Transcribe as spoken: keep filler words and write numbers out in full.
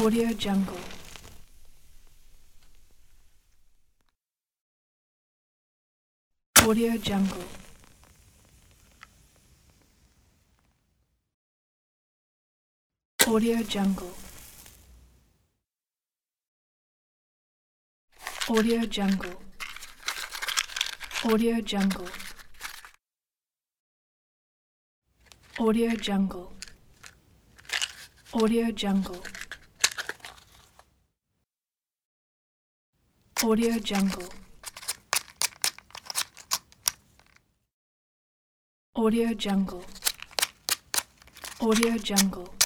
Audio Jungle. Audio Jungle. Audio Jungle. Audio Jungle. Audio Jungle. Audio Jungle. Audio Jungle. Audio Jungle. Audio Jungle. Audio Jungle.